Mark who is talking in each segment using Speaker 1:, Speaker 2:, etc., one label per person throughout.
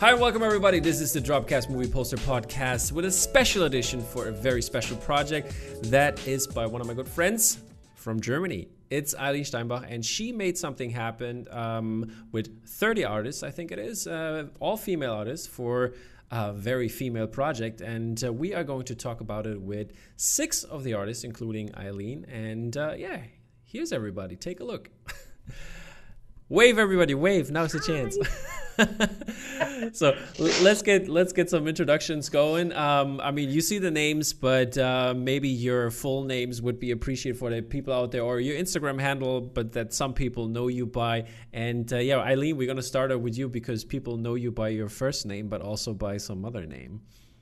Speaker 1: Hi and welcome everybody. This is the Dropcast Movie Poster Podcast with a special edition for a very special project that is by one of my good friends from Germany. It's Eileen Steinbach, and she made something happen with 30 artists, I think it is, all female artists for a very female project. And we are going to talk about it with 6 of the artists, including Eileen. And here's everybody. Take a look. Wave, everybody, wave. Now's the chance. So let's get some introductions going. I mean, you see the names, but maybe your full names would be appreciated for the people out there, or your Instagram handle, but that some people know you by. And Eileen, we're gonna start out with you because people know you by your first name, but also by some other name.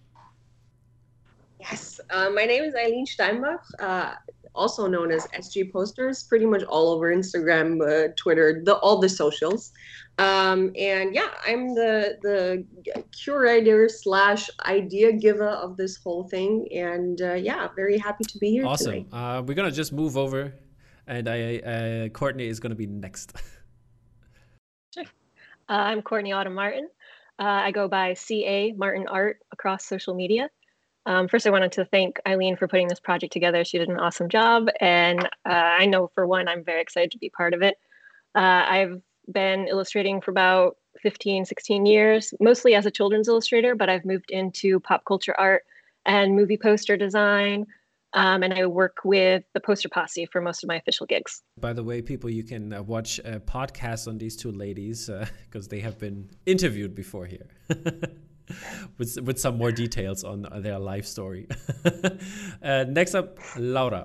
Speaker 2: Yes, my name is Eileen Steinbach, also known as SG Posters, pretty much all over Instagram, Twitter, all the socials. I'm the curator / idea giver of this whole thing. And very happy to be here
Speaker 1: awesome.
Speaker 2: Today.
Speaker 1: We're going to just move over, and Courtney is going to be next.
Speaker 3: Sure. I'm Courtney Autumn Martin. I go by CA Martin Art across social media. First, I wanted to thank Eileen for putting this project together. She did an awesome job. And I know, for one, I'm very excited to be part of it. I've been illustrating for about 15, 16 years, mostly as a children's illustrator, but I've moved into pop culture art and movie poster design. And I work with the Poster Posse for most of my official gigs.
Speaker 1: By the way, people, you can watch a podcast on these two ladies because they have been interviewed before here. with some more details on their life story. Next up, Laura.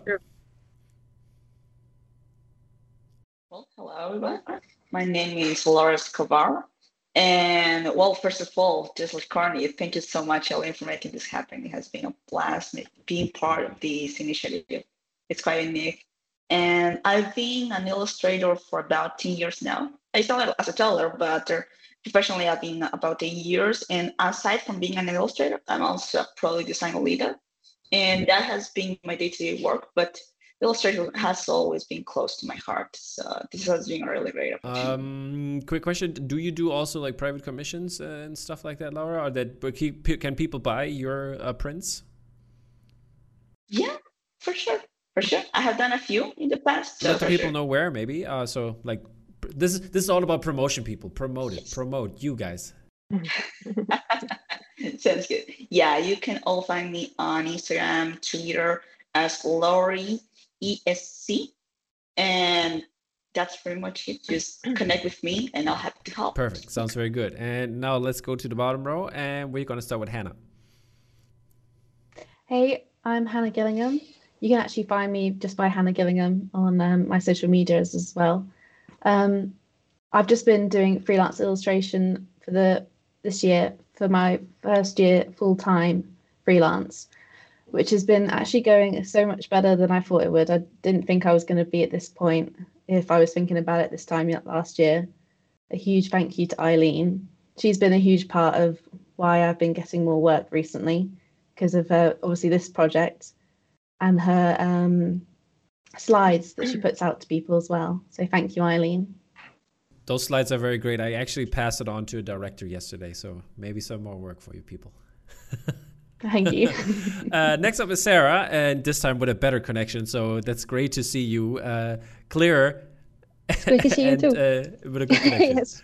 Speaker 4: Well, hello everyone. My name is Laura Escobar. And well, first of all, just like Courtney, thank you so much, Eileen, for making this happen. It has been a blast being part of this initiative. It's quite unique. And I've been an illustrator for about 10 years now. I started as a teller, but professionally, I've been about 8 years. And aside from being an illustrator, I'm also a product design leader. And that has been my day-to-day work. But illustration has always been close to my heart. So this has been a really great opportunity.
Speaker 1: Quick question. Do you do also like private commissions and stuff like that, Laura? Or can people buy your prints?
Speaker 4: Yeah, for sure. For sure. I have done a few in the past.
Speaker 1: Let the people know where, maybe. So like, this is all about promotion, people. Promote it. Yes. Promote you guys.
Speaker 4: Sounds good. Yeah, you can all find me on Instagram, Twitter as Laurie ESC, and that's pretty much it. Just connect with me and I'll happy to help.
Speaker 1: Perfect. Sounds very good. And now let's go to the bottom row, and we're going to start with Hannah.
Speaker 5: Hey, I'm Hannah Gillingham. You can actually find me just by Hannah Gillingham on my social medias as well. I've just been doing freelance illustration for this year for my first year full-time freelance, which has been actually going so much better than I thought it would. I didn't think I was going to be at this point if I was thinking about it this time last year. A huge thank you to Eileen. She's been a huge part of why I've been getting more work recently because of obviously this project and her slides that she puts out to people as well. So thank you, Eileen.
Speaker 1: Those slides are very great. I actually passed it on to a director yesterday, so maybe some more work for you people.
Speaker 5: Thank you.
Speaker 1: Next up is Sarah, and this time with a better connection. So that's great to see you clearer.
Speaker 6: It's great to see you too.
Speaker 1: With a good connection.
Speaker 6: Yes.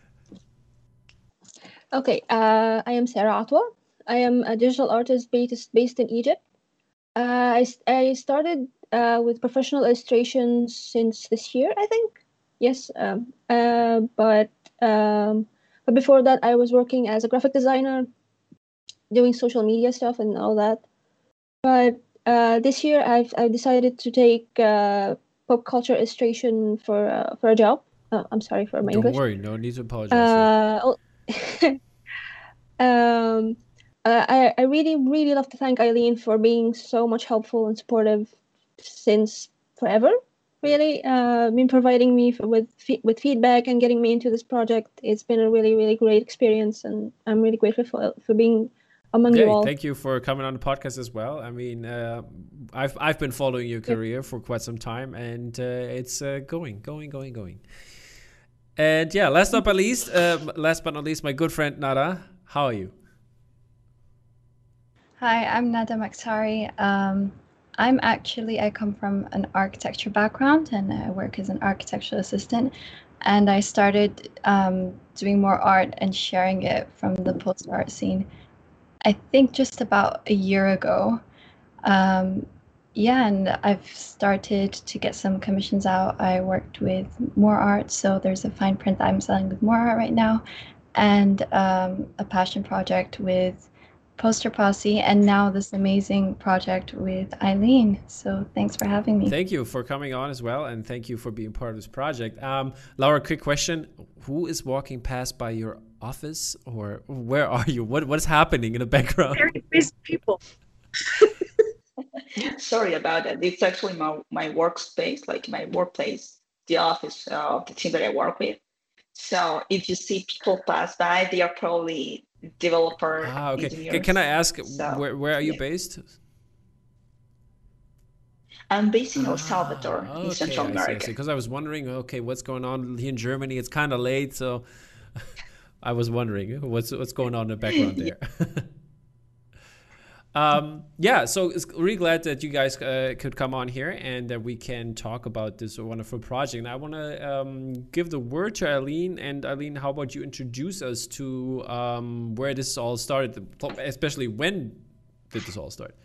Speaker 6: Okay, I am Sarah Atwa. I am a digital artist based in Egypt. I started with professional illustration since this year, I think. Yes, but before that, I was working as a graphic designer, doing social media stuff and all that. But this year, I've decided to take pop culture illustration for a job. I'm sorry for my English.
Speaker 1: Don't worry, no need to apologize.
Speaker 6: I really love to thank Eileen for being so much helpful and supportive since forever. Really, been providing me with feedback and getting me into this project. It's been a really great experience, and I'm really grateful for being among you all.
Speaker 1: Thank you for coming on the podcast as well. I mean, I've been following your career for quite some time, and it's going. And yeah, last but not least, my good friend Nada. How are you?
Speaker 7: Hi, I'm Nada Maksari. I come from an architecture background and I work as an architectural assistant. And I started doing more art and sharing it from the poster art scene, I think just about a year ago. And I've started to get some commissions out. I worked with More Art, so there's a fine print that I'm selling with More Art right now, and a passion project with Poster Posse, and now this amazing project with Eileen. So thanks for having me.
Speaker 1: Thank you for coming on as well, and thank you for being part of this project. Laura, quick question. Who is walking past by your office, or where are you? What is happening in the background?
Speaker 2: Very busy people.
Speaker 4: Sorry about that. It's actually my workspace, like my workplace, the office of the team that I work with. So if you see people pass by, they are probably developer engineers.
Speaker 1: Can I ask,
Speaker 4: So,
Speaker 1: where are you
Speaker 4: yeah.
Speaker 1: based?
Speaker 4: I'm based in El Salvador, in Central
Speaker 1: I
Speaker 4: America.
Speaker 1: see. Because I was wondering, okay, what's going on here in Germany? It's kind of late, so I was wondering what's going on in the background there. So it's really glad that you guys could come on here and that we can talk about this wonderful project. And I want to give the word to Eileen. And Eileen, how about you introduce us to where this all started, especially when did this all start?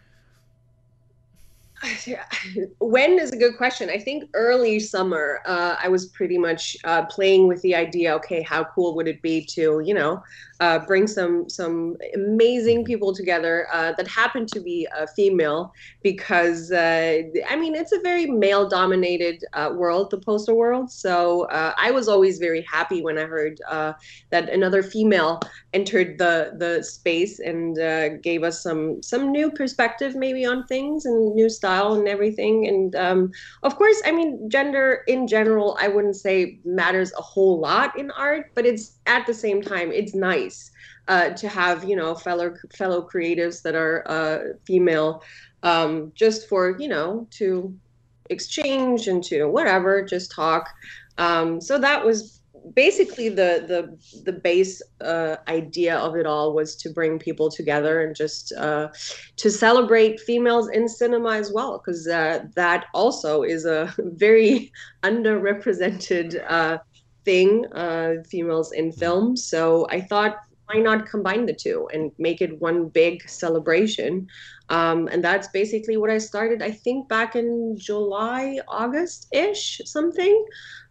Speaker 2: When is a good question. I think early summer, I was pretty much playing with the idea, okay, how cool would it be to, bring some amazing people together that happen to be female, because, it's a very male-dominated world, the poster world. So I was always very happy when I heard that another female entered the space and gave us some new perspective maybe on things and new style and everything. And of course, gender in general, I wouldn't say matters a whole lot in art, but it's at the same time, it's nice to have, fellow creatives that are female, just for, to exchange and to whatever, just talk. So that was basically the base idea of it all, was to bring people together and just to celebrate females in cinema as well, because that also is a very underrepresented thing, females in film. So I thought, why not combine the two and make it one big celebration? And that's basically what I started, I think, back in July, August-ish, something.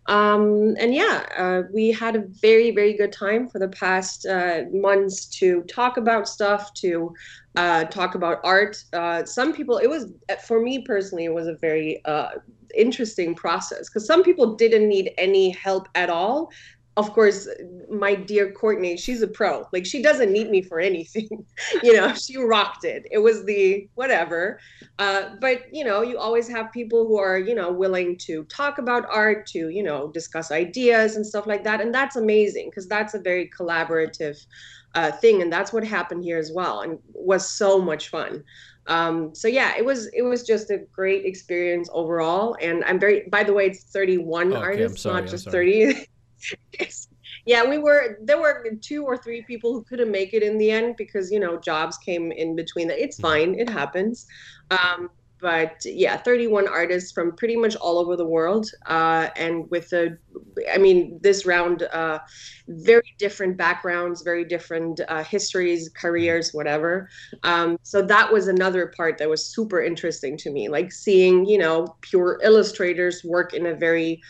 Speaker 2: We had a very, very good time for the past months to talk about stuff, to talk about art. Some people, for me personally, it was a very interesting process, because some people didn't need any help at all. Of course, my dear Courtney, she's a pro. Like, she doesn't need me for anything. She rocked it. It was the whatever. But, you always have people who are, willing to talk about art, to, discuss ideas and stuff like that. And that's amazing, because that's a very collaborative thing. And that's what happened here as well, and was so much fun. It was just a great experience overall. And by the way, it's 31 artists, not just 30. Yeah, there were 2 or 3 people who couldn't make it in the end because, jobs came in between. It's fine. It happens. But yeah, 31 artists from pretty much all over the world. And with this round, very different backgrounds, very different histories, careers, whatever. So that was another part that was super interesting to me, like seeing, pure illustrators work in a very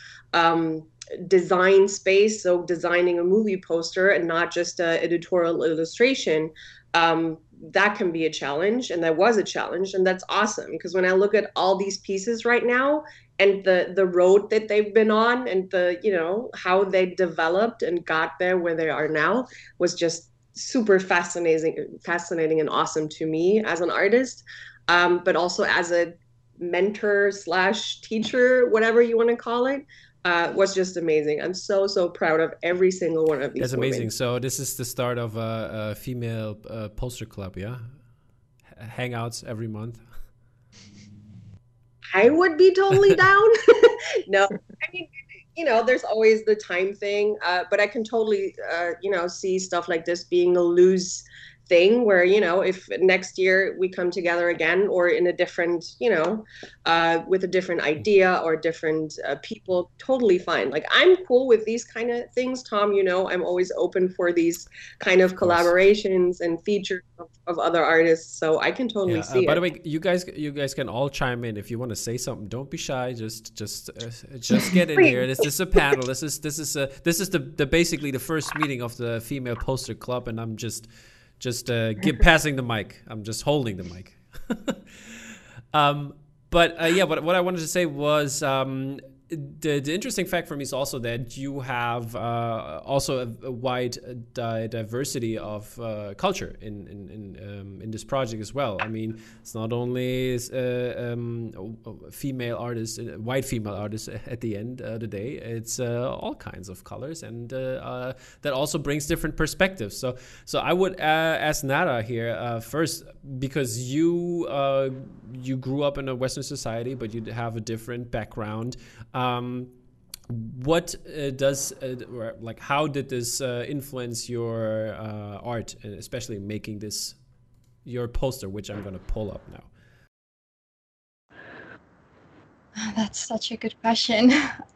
Speaker 2: design space, so designing a movie poster and not just a editorial illustration. That can be a challenge, and that was a challenge, and that's awesome, because when I look at all these pieces right now and the road that they've been on, and the how they developed and got there where they are now, was just super fascinating and awesome to me as an artist, but also as a mentor / teacher, whatever you want to call it. Was just amazing. I'm so proud of every single one of these.
Speaker 1: That's amazing. So this is the start of a female poster club, yeah? Hangouts every month.
Speaker 2: I would be totally down. No, there's always the time thing, but I can totally, see stuff like this being a loose thing where, if next year we come together again or in a different, with a different idea or different people, totally fine. Like, I'm cool with these kind of things, Tom. I'm always open for these kind of collaborations and features of other artists, so I can totally see
Speaker 1: by
Speaker 2: it.
Speaker 1: the way, you guys can all chime in if you want to say something. Don't be shy. Just get in here. This is a panel. This is the basically the first meeting of the Female Poster Club, and I'm just passing the mic. I'm just holding the mic. But what I wanted to say was the interesting fact for me is also that you have also a wide diversity of culture in this project as well. I mean, it's not only female artists, white female artists at the end of the day. It's all kinds of colors, and that also brings different perspectives. So I would ask Nada here first, because you grew up in a Western society, but you have a different background. What how did this influence your art, and especially making your poster, which I'm going to pull up now?
Speaker 7: That's such a good question.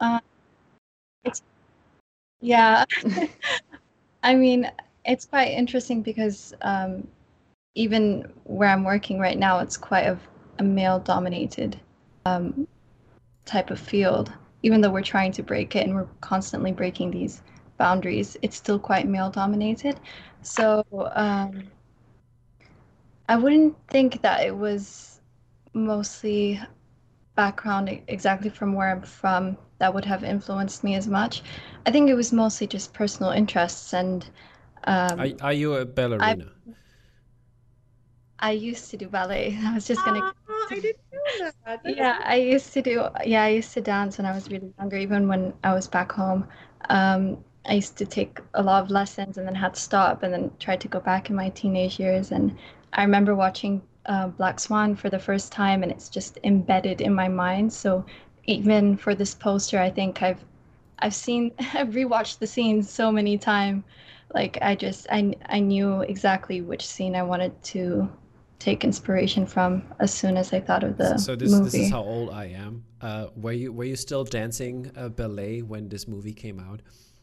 Speaker 7: I mean, it's quite interesting because even where I'm working right now, it's quite a male-dominated type of field. Even though we're trying to break it and we're constantly breaking these boundaries, it's still quite male-dominated. So I wouldn't think that it was mostly background exactly from where I'm from that would have influenced me as much. I think it was mostly just personal interests. And
Speaker 1: are you a ballerina?
Speaker 7: I used to do ballet. I was just gonna.
Speaker 2: I didn't know that.
Speaker 7: Yeah, I used to dance when I was really younger, even when I was back home. I used to take a lot of lessons and then had to stop and then tried to go back in my teenage years. And I remember watching Black Swan for the first time, and it's just embedded in my mind. So even for this poster, I think I've rewatched the scenes so many times. Like I knew exactly which scene I wanted to take inspiration from as soon as I thought of the movie.
Speaker 1: This is how old I am. Were you still dancing ballet when this movie came out?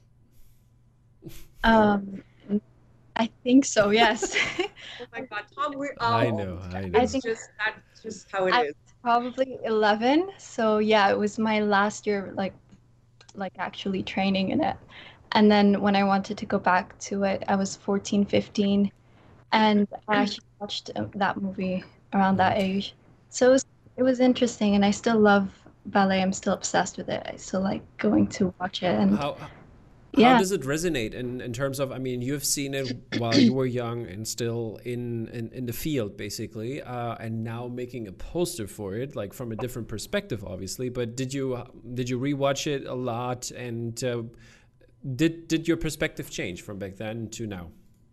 Speaker 7: I think so. Yes.
Speaker 2: Oh my God, Tom!
Speaker 1: I know.
Speaker 2: I think that's just how it is.
Speaker 7: Probably 11. So yeah, it was my last year, like actually training in it. And then when I wanted to go back to it, I was 14, 15. And I actually watched that movie around that age. So it was interesting, and I still love ballet. I'm still obsessed with it. I still like going to watch it. And
Speaker 1: how does it resonate in terms of, I mean, you've seen it while you were young and still in the field, basically, and now making a poster for it, like from a different perspective, obviously. But did you rewatch it a lot, and did your perspective change from back then to now?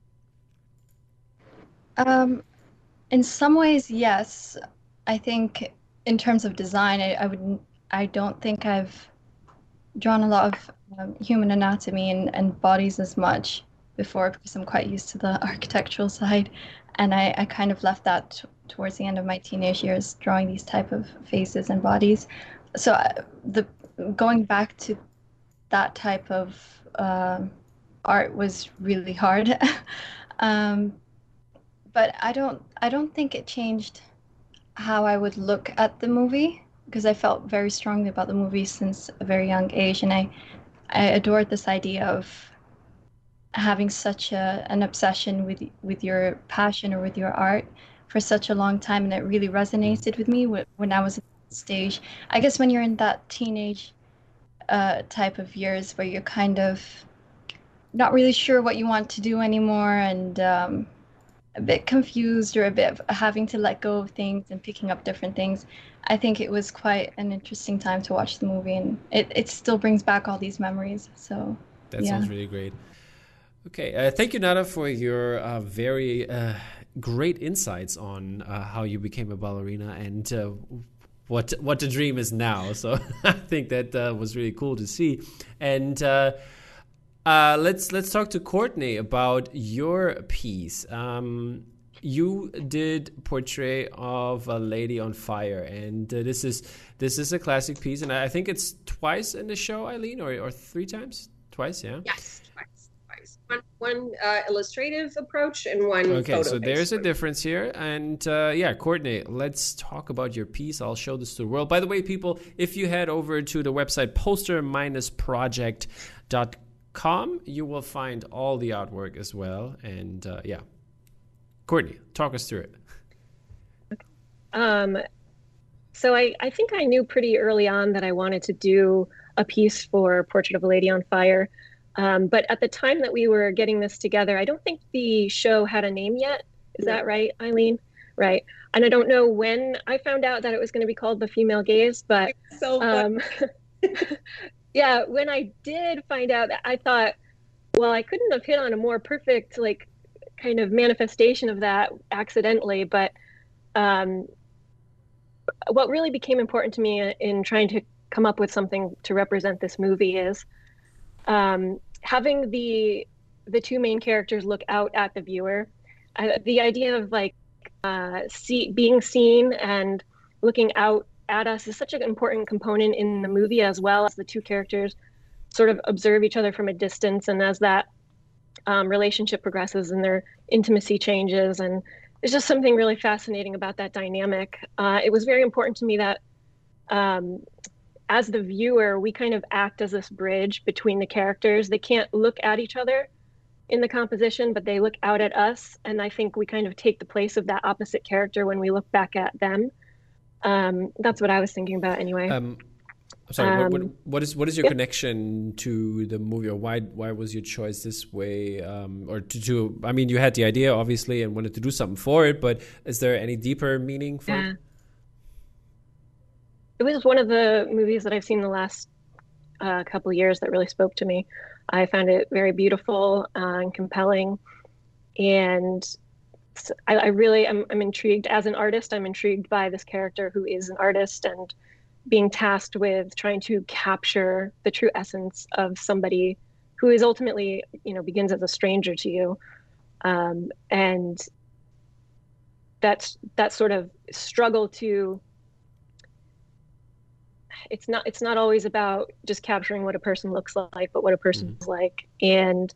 Speaker 7: In some ways, yes. I think in terms of design, I don't think I've drawn a lot of human anatomy and bodies as much before, because I'm quite used to the architectural side, and I kind of left that towards the end of my teenage years, drawing these type of faces and bodies. So going back to that type of art was really hard. But I don't think it changed how I would look at the movie, because I felt very strongly about the movie since a very young age, and I adored this idea of having such an obsession with your passion or with your art for such a long time, and it really resonated with me when I was at that stage. I guess when you're in that teenage type of years where you're kind of not really sure what you want to do anymore, and a bit confused, or a bit of having to let go of things and picking up different things. I think it was quite an interesting time to watch the movie, and it still brings back all these memories. So
Speaker 1: that sounds really great. Okay, thank you, Nada, for your very great insights on how you became a ballerina and what the dream is now. So I think that was really cool to see. And let's talk to Courtney about your piece. You did Portrait of a Lady on Fire, and this is a classic piece, and I think it's twice in the show, Eileen, or 3 times? Twice, yeah?
Speaker 2: Yes, twice. One illustrative approach and one
Speaker 1: Okay, so there's a
Speaker 2: one.
Speaker 1: difference here. And yeah, Courtney, let's talk about your piece. I'll show this to the world. By the way, people, if you head over to the website poster-project.com, you will find all the artwork as well. And yeah, Courtney, talk us through it.
Speaker 3: So I think I knew pretty early on that I wanted to do a piece for Portrait of a Lady on Fire. But at the time that we were getting this together, I don't think the show had a name yet. Is that right, Eileen? Right. And I don't know when I found out that it was going to be called The Female Gaze, but yeah, when I did find out, I thought, well, I couldn't have hit on a more perfect, like, kind of manifestation of that accidentally. But what really became important to me in trying to come up with something to represent this movie is having the 2 main characters look out at the viewer. The idea of like being seen and looking out at us is such an important component in the movie, as well as the 2 characters sort of observe each other from a distance, and as that relationship progresses and their intimacy changes, and there's just something really fascinating about that dynamic. It was very important to me that as the viewer, we kind of act as this bridge between the characters. They can't look at each other in the composition, but they look out at us. And I think we kind of take the place of that opposite character when we look back at them. That's what I was thinking about anyway.
Speaker 1: Sorry, what is your connection to the movie, or why was your choice this way? Or to I mean, you had the idea, obviously, and wanted to do something for it, but is there any deeper meaning for it?
Speaker 3: It was one of the movies that I've seen the last couple of years that really spoke to me. I found it very beautiful and compelling, and I'm intrigued as an artist. I'm intrigued by this character who is an artist and being tasked with trying to capture the true essence of somebody who is ultimately, begins as a stranger to you, and that sort of struggle to. It's not always about just capturing what a person looks like, but what a person is like. And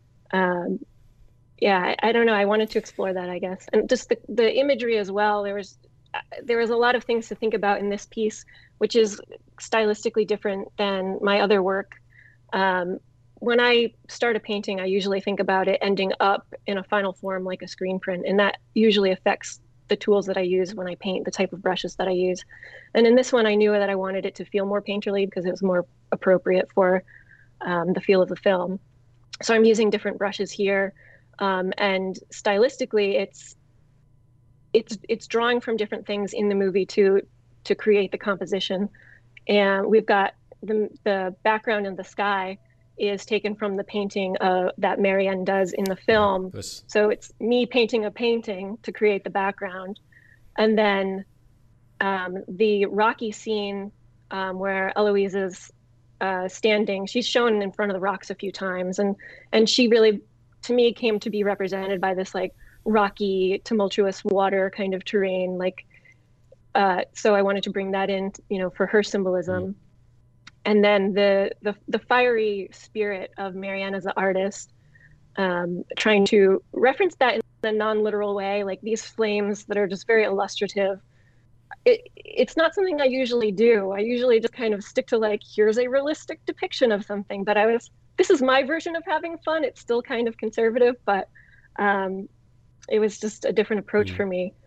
Speaker 3: yeah, I don't know. I wanted to explore that, I guess, and just the imagery as well. There was a lot of things to think about in this piece, which is stylistically different than my other work. When I start a painting, I usually think about it ending up in a final form like a screen print, and that usually affects the tools that I use when I paint, the type of brushes that I use. And in this one, I knew that I wanted it to feel more painterly because it was more appropriate for the feel of the film. So I'm using different brushes here, and stylistically, it's drawing from different things in the movie to create the composition. And we've got the background in the sky is taken from the painting that Marianne does in the film. So it's me painting a painting to create the background. And then the rocky scene where Eloise is standing, she's shown in front of the rocks a few times. And she really, to me, came to be represented by this like rocky, tumultuous water kind of terrain. So I wanted to bring that in, for her symbolism. And then the fiery spirit of Marianne as an artist, trying to reference that in a non-literal way, like these flames that are just very illustrative. It's not something I usually do. I usually just kind of stick to like, here's a realistic depiction of something. But this is my version of having fun. It's still kind of conservative, but it was just a different approach for me.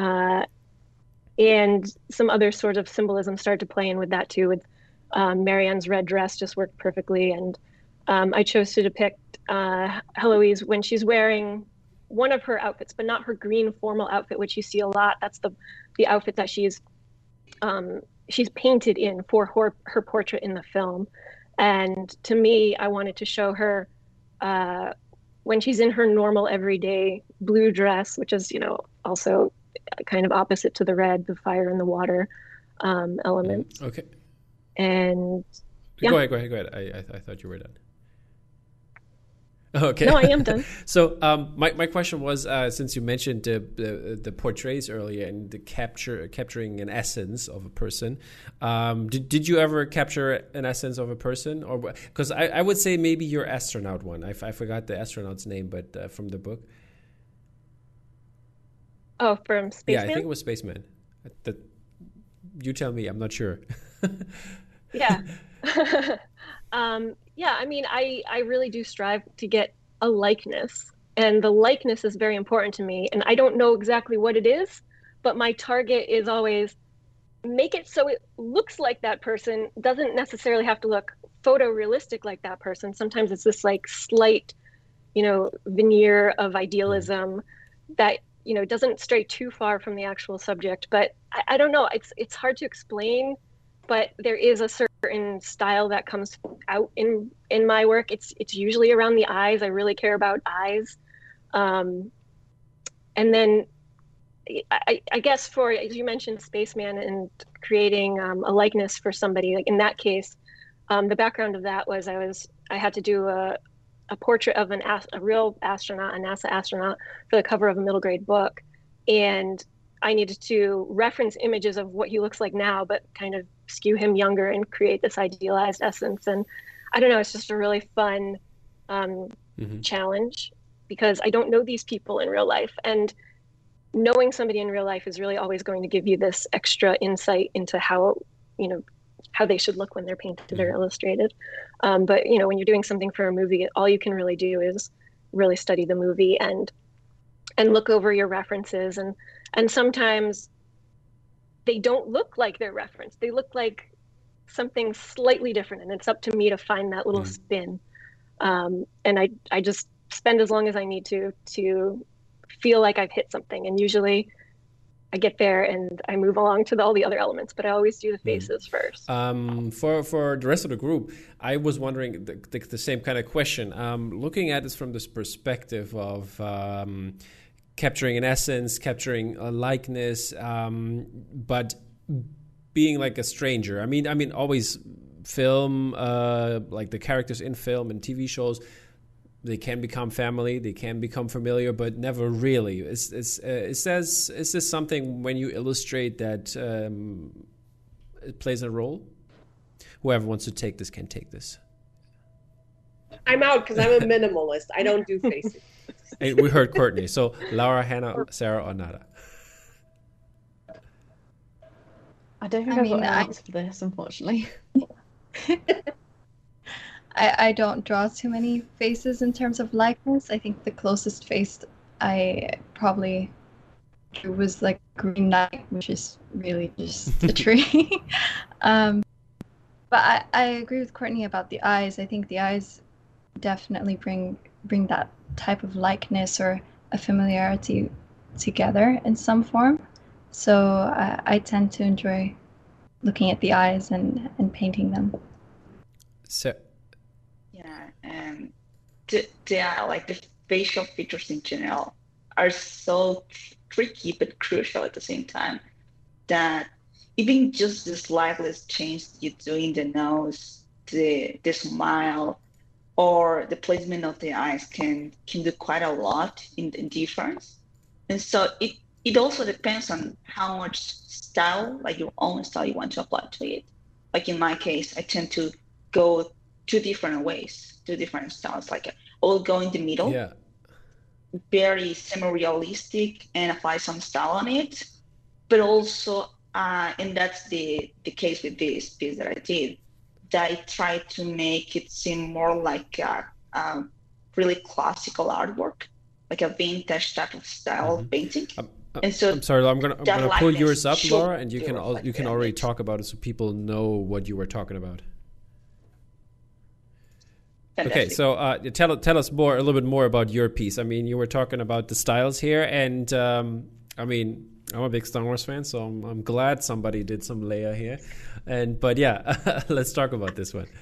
Speaker 3: And some other sort of symbolism started to play in with that too, with Marianne's red dress just worked perfectly. And I chose to depict Heloise when she's wearing one of her outfits, but not her green formal outfit, which you see a lot. That's the outfit that she's painted in for her portrait in the film. And to me, I wanted to show her when she's in her normal everyday blue dress, which is, also kind of opposite to the red, the fire and the water. elements.
Speaker 1: Okay.
Speaker 3: And yeah.
Speaker 1: Go ahead. I thought you were done. Okay.
Speaker 3: No, I am done.
Speaker 1: So my question was, since you mentioned the portraits earlier and the capturing an essence of a person, did you ever capture an essence of a person? Or because I would say maybe your astronaut one. I forgot the astronaut's name, but from the book.
Speaker 3: Oh, from Spaceman?
Speaker 1: Yeah, I think it was Spaceman. You tell me. I'm not sure.
Speaker 3: Yeah. Yeah, I mean, I really do strive to get a likeness, and the likeness is very important to me. And I don't know exactly what it is, but my target is always make it so it looks like that person, doesn't necessarily have to look photorealistic like that person. Sometimes it's this like slight, veneer of idealism that, doesn't stray too far from the actual subject. But I don't know, it's hard to explain, but there is a certain style that comes out in my work. It's usually around the eyes. I really care about eyes. And then I guess for, as you mentioned, Spaceman and creating a likeness for somebody, like in that case, the background of that was I had to do a portrait of a real astronaut, a NASA astronaut, for the cover of a middle grade book. And I needed to reference images of what he looks like now, but kind of skew him younger and create this idealized essence. And I don't know, it's just a really fun challenge, because I don't know these people in real life. And knowing somebody in real life is really always going to give you this extra insight into how they should look when they're painted or illustrated. But when you're doing something for a movie, all you can really do is really study the movie and look over your references. And sometimes they don't look like they're referenced. They look like something slightly different, and it's up to me to find that little spin. And I just spend as long as I need to feel like I've hit something. And usually I get there and I move along to all the other elements, but I always do the faces first.
Speaker 1: For the rest of the group, I was wondering the same kind of question. Looking at this from this perspective of capturing an essence, capturing a likeness, but being like a stranger. I mean, always film, like the characters in film and TV shows, they can become family, they can become familiar, but never really. Is this something when you illustrate that it plays a role? Whoever wants to take this can take this.
Speaker 2: I'm out because I'm a minimalist. I don't do faces.
Speaker 1: And we heard Courtney. So Laura, Hannah, Sarah, or nada?
Speaker 5: I don't think I've got an answer for this, unfortunately.
Speaker 7: I don't draw too many faces in terms of likeness. I think the closest face I probably drew was like Green Knight, which is really just a tree. But I agree with Courtney about the eyes. I think the eyes definitely bring that type of likeness or a familiarity together in some form. So I tend to enjoy looking at the eyes and painting them.
Speaker 1: So,
Speaker 4: yeah, and like the facial features in general are so tricky but crucial at the same time, that even just the slightest change you do in the nose, the smile, or the placement of the eyes can do quite a lot in the difference. And so it also depends on how much style, like your own style, you want to apply to it. Like in my case, I tend to go two different styles. Like I will go in the middle, very semi-realistic, and apply some style on it. But also, and that's the case with this piece that I did, that I tried to make it seem more like a really classical artwork, like a vintage type of style of painting. And so
Speaker 1: I'm sorry, I'm gonna pull yours up, Laura, and you can already talk about it so people know what you were talking about. Fantastic. Okay, so tell us a little bit more about your piece. I mean, you were talking about the styles here, and I mean, I'm a big Star Wars fan, so I'm glad somebody did some Leia here. But yeah, let's talk about this one.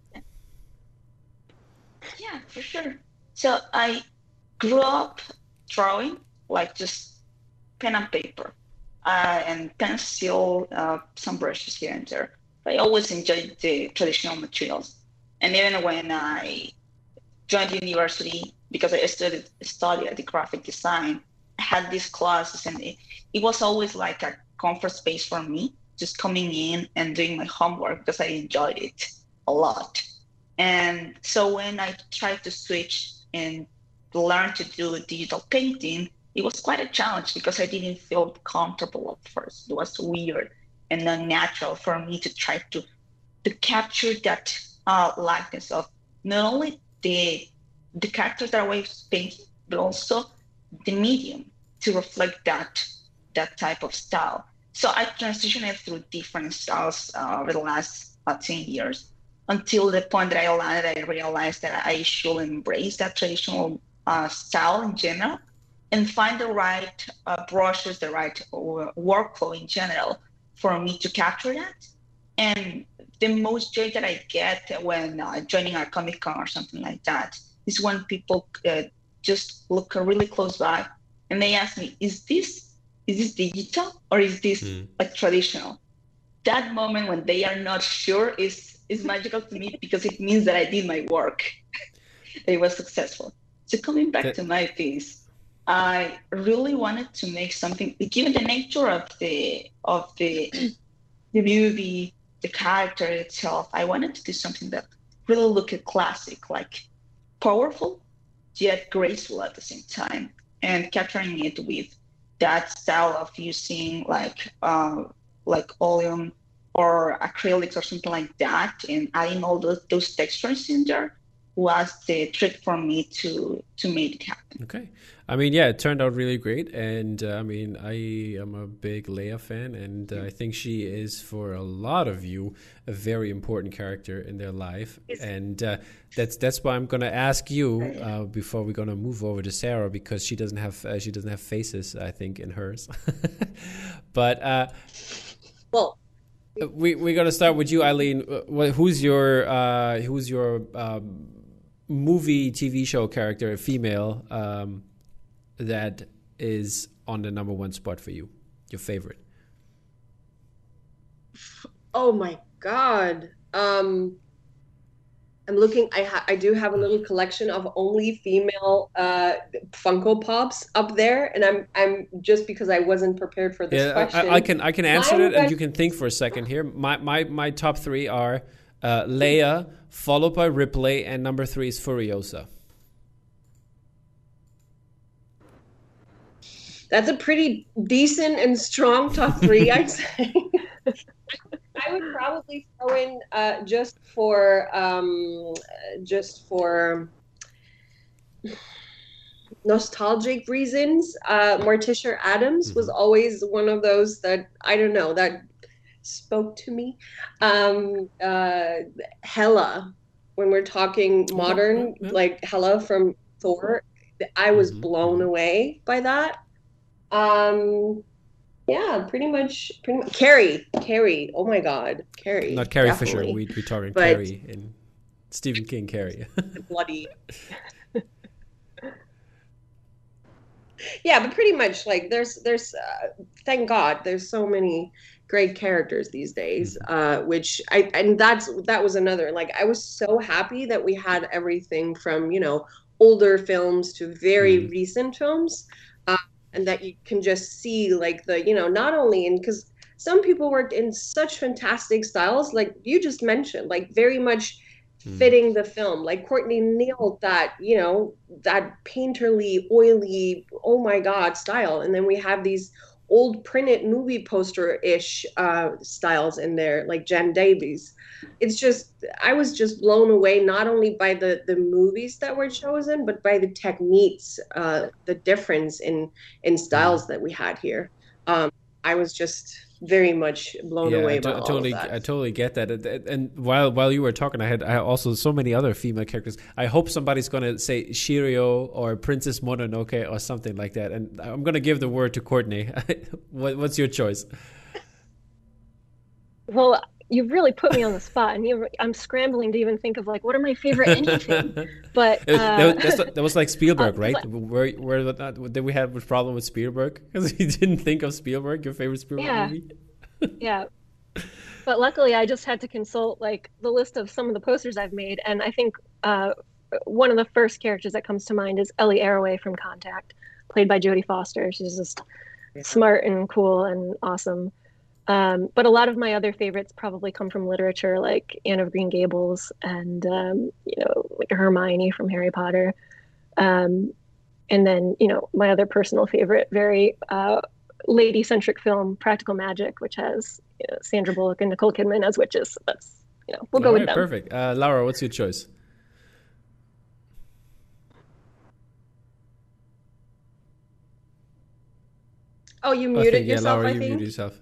Speaker 4: Yeah, for sure. So I grew up drawing, like just pen and paper. and pencil, some brushes here and there. But I always enjoyed the traditional materials. And even when I joined university, because I studied the graphic design, I had these classes, and it was always like a comfort space for me, just coming in and doing my homework because I enjoyed it a lot. And so when I tried to switch and learn to do digital painting, it was quite a challenge because I didn't feel comfortable at first. It was weird and unnatural for me to try to capture that likeness of not only the characters that I was painting, but also the medium to reflect that type of style. So I transitioned through different styles over the last 10 years until the point that I landed. I realized that I should embrace that traditional style in general and find the right brushes, the right workflow in general for me to capture that. And the most joy that I get when joining a Comic-Con or something like that is when people just look really close by and they ask me, is this digital or is this like traditional? That moment when they are not sure is magical to me because it means that I did my work. It was successful. So coming back to my piece, I really wanted to make something, given the nature of the movie, the character itself, I wanted to do something that really looked classic, like powerful, yet graceful at the same time, and capturing it with that style of using like oleum or acrylics or something like that, and adding all those textures in there was the trick for me to make it happen.
Speaker 1: Okay. I mean, yeah, it turned out really great. And I mean, I am a big Leia fan, and I think she is, for a lot of you, a very important character in their life. And that's why I'm going to ask you before we're going to move over to Sarah, because she doesn't have faces, I think, in hers. But
Speaker 2: well,
Speaker 1: we're going to start with you, Eileen. Who's your movie, TV show character, female, that is on the number one spot for you? Your favorite?
Speaker 2: Oh my God. I'm looking, I do have a little collection of only female Funko Pops up there, and I'm just because I wasn't prepared for this question.
Speaker 1: I can answer it, and you can think for a second here. My top three are Leia, followed by Ripley, and number 3 is Furiosa.
Speaker 2: That's a pretty decent and strong top 3, I'd say. I would probably throw in just for nostalgic reasons. Morticia Addams was always one of those that, I don't know, that spoke to me. Hela, when we're talking modern, like Hela from Thor, I was blown away by that. Yeah, pretty much. Carrie. Oh my God, Carrie.
Speaker 1: Not Carrie Fisher. We're talking Carrie in Stephen King. Carrie.
Speaker 2: Bloody. Yeah, but pretty much like there's thank God there's so many great characters these days, which that was another, like, I was so happy that we had everything from, older films to very recent films, and that you can just see, like, the, not only in, because some people worked in such fantastic styles, like you just mentioned, like very much fitting the film. Like Courtney nailed that, that painterly, oily, oh my God style. And then we have these old printed movie poster-ish styles in there, like Jen Davies. It's just, I was just blown away, not only by the movies that were chosen, but by the techniques, the difference in styles that we had here. I was just very much blown away by all of that.
Speaker 1: I totally get that. And while you were talking, I had also so many other female characters. I hope somebody's going to say Shiryo or Princess Mononoke or something like that. And I'm going to give the word to Courtney. What's your choice?
Speaker 3: Well, you've really put me on the spot, and I'm scrambling to even think of like what are my favorite anything. But
Speaker 1: that was like Spielberg, right? Where did we have a problem with Spielberg because you didn't think of Spielberg, your favorite Spielberg movie?
Speaker 3: Yeah. But luckily, I just had to consult like the list of some of the posters I've made, and I think one of the first characters that comes to mind is Ellie Arroway from Contact, played by Jodie Foster. She's just smart and cool and awesome. But a lot of my other favorites probably come from literature, like Anne of Green Gables and like Hermione from Harry Potter. And then my other personal favorite, very lady-centric film, Practical Magic, which has Sandra Bullock and Nicole Kidman as witches. That's we'll go with them.
Speaker 1: Perfect. Laura, what's your choice?
Speaker 2: Oh, you muted yourself.
Speaker 1: Laura,
Speaker 2: I
Speaker 1: you
Speaker 2: think.
Speaker 1: muted yourself.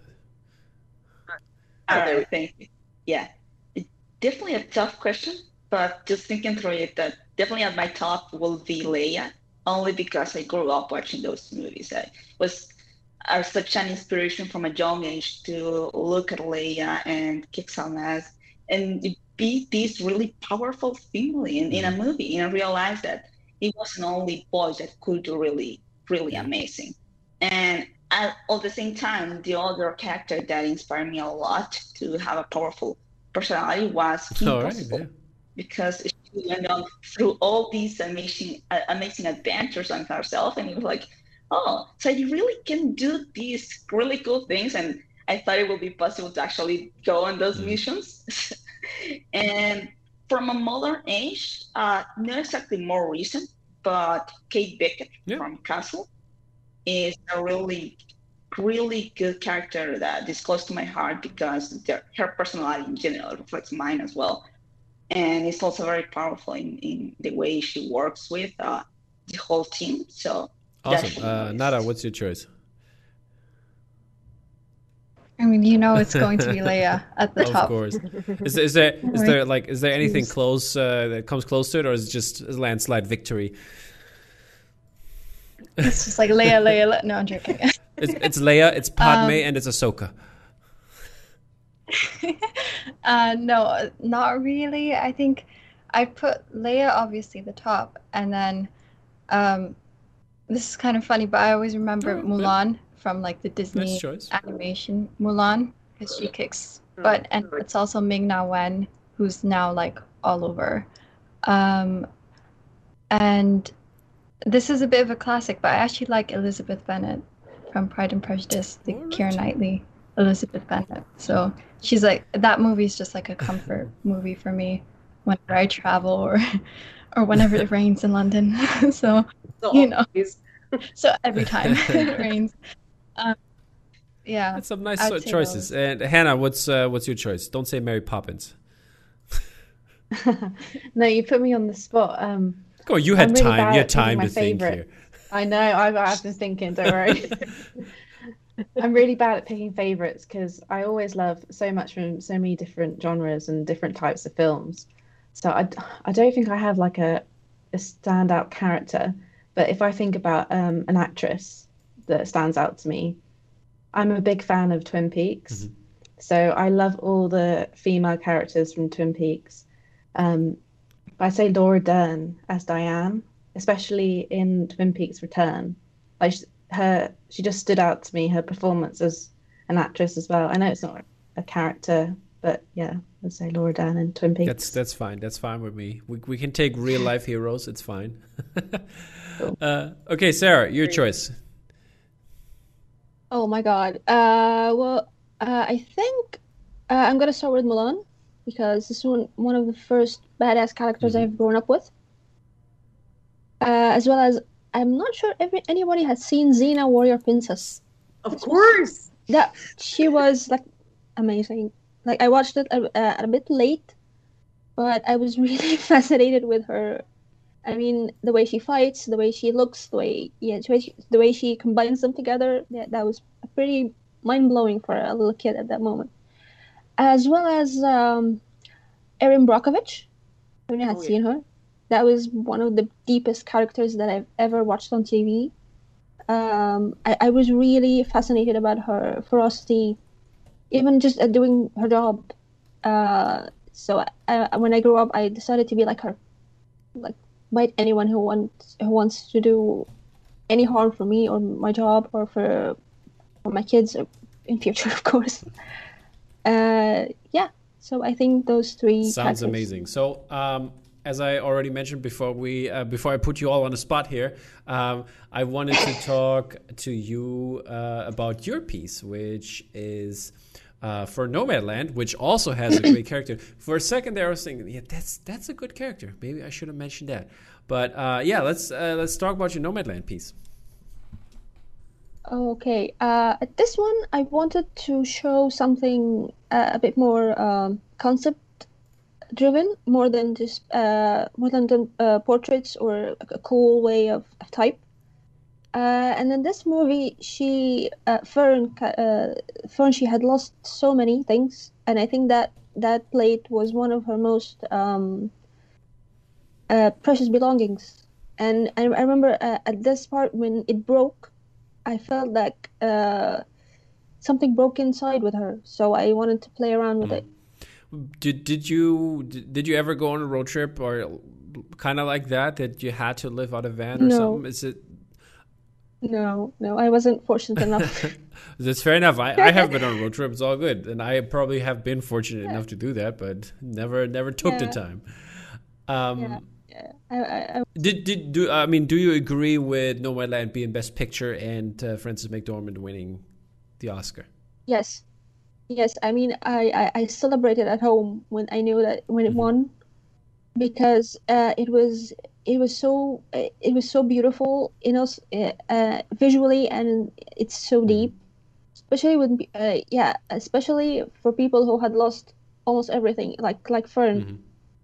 Speaker 4: Thank you. Yeah, it's definitely a tough question, but just thinking through it, that definitely at my top will be Leia, only because I grew up watching those movies. I was such an inspiration from a young age to look at Leia and kick some ass and be this really powerful female in a movie, and realize that it wasn't only boys that could do really, really amazing. And at the same time, the other character that inspired me a lot to have a powerful personality was Kim Possible, because she went on through all these amazing adventures on herself, and it was like, oh, so you really can do these really cool things, and I thought it would be possible to actually go on those missions. And from a modern age, not exactly more recent, but Kate Beckett from Castle is a really, really good character that is close to my heart because her personality in general reflects mine as well. And it's also very powerful in the way she works with the whole team. So
Speaker 1: awesome. Nada, what's your choice?
Speaker 7: I mean, it's going to be Leia at the top.
Speaker 1: Of course. Is there anything close that comes close to it, or is it just a landslide victory?
Speaker 7: It's just like Leia. No, I'm joking.
Speaker 1: It's Leia, it's Padme, and it's Ahsoka.
Speaker 7: No, not really. I think I put Leia obviously the top, and then this is kind of funny, but I always remember Mulan from like the Disney animation Mulan, because she kicks butt, and it's also Ming-Na Wen, who's now like all over. And this is a bit of a classic, but I actually like Elizabeth Bennet from Pride and Prejudice, the Keira Knightley Elizabeth Bennet. So she's like, that movie's just like a comfort movie for me whenever I travel or whenever it rains in London. So every time it rains. Yeah.
Speaker 1: That's some nice choices. And Hannah, what's your choice? Don't say Mary Poppins.
Speaker 5: No, you put me on the spot.
Speaker 1: Go on, you had time. You had time to think here.
Speaker 5: I know. I've been thinking. Don't worry. I'm really bad at picking favorites because I always love so much from so many different genres and different types of films. So I don't think I have like a standout character. But if I think about an actress that stands out to me, I'm a big fan of Twin Peaks. Mm-hmm. So I love all the female characters from Twin Peaks. I say Laura Dern as Diane, especially in Twin Peaks Return. Like she just stood out to me, her performance as an actress as well. I know it's not a character, but yeah, I'd say Laura Dern in Twin Peaks.
Speaker 1: That's fine. That's fine with me. We can take real life heroes. It's fine. Cool. Okay, Sarah, your choice.
Speaker 6: Oh my God. I think I'm gonna start with Mulan, because this is one of the first badass characters I've grown up with. As well as, I'm not sure if anybody has seen Xena Warrior Princess.
Speaker 2: Of course!
Speaker 6: Yeah, she was like amazing. Like, I watched it a bit late, but I was really fascinated with her. I mean, the way she fights, the way she looks, the way she combines them together, that was pretty mind-blowing for a little kid at that moment. As well as Erin Brockovich. I mean, I had seen her. That was one of the deepest characters that I've ever watched on TV. I was really fascinated about her ferocity, even just doing her job. So when I grew up, I decided to be like her, like bite anyone who wants to do any harm for me or my job or for my kids in future, of course. Yeah. So I think those three
Speaker 1: Sounds
Speaker 6: characters.
Speaker 1: amazing. So, as I already mentioned before, before I put you all on the spot here, I wanted to talk to you about your piece, which is for Nomadland, which also has a great character. For a second there, I was thinking, yeah, that's a good character. Maybe I should have mentioned that. But yeah, let's talk about your Nomadland piece.
Speaker 6: Okay. At this one, I wanted to show something a bit more concept driven, more than the portraits or a cool way of type. And in this movie, Fern, she had lost so many things, and I think that plate was one of her most precious belongings. And I remember at this part when it broke, I felt like something broke inside with her, so I wanted to play around with it.
Speaker 1: Did you ever go on a road trip or kind of like that you had to live out a van or something? Is it?
Speaker 6: No, I wasn't fortunate enough.
Speaker 1: That's fair enough. I have been on a road trip. It's all good, and I probably have been fortunate enough to do that, but never took the time. Do you agree with Nomadland being Best Picture and Frances McDormand winning the Oscar?
Speaker 6: Yes. I mean, I celebrated at home when I knew that when it won, because it was so beautiful, visually, and it's so deep, especially especially for people who had lost almost everything, like Fern.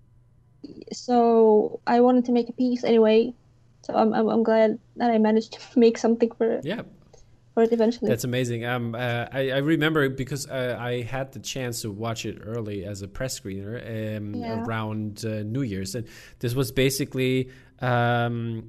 Speaker 6: So I wanted to make a piece anyway. So I'm glad that I managed to make something for it.
Speaker 1: Yeah.
Speaker 6: For it eventually.
Speaker 1: That's amazing. I remember because I had the chance to watch it early as a press screener around New Year's, and this was basically the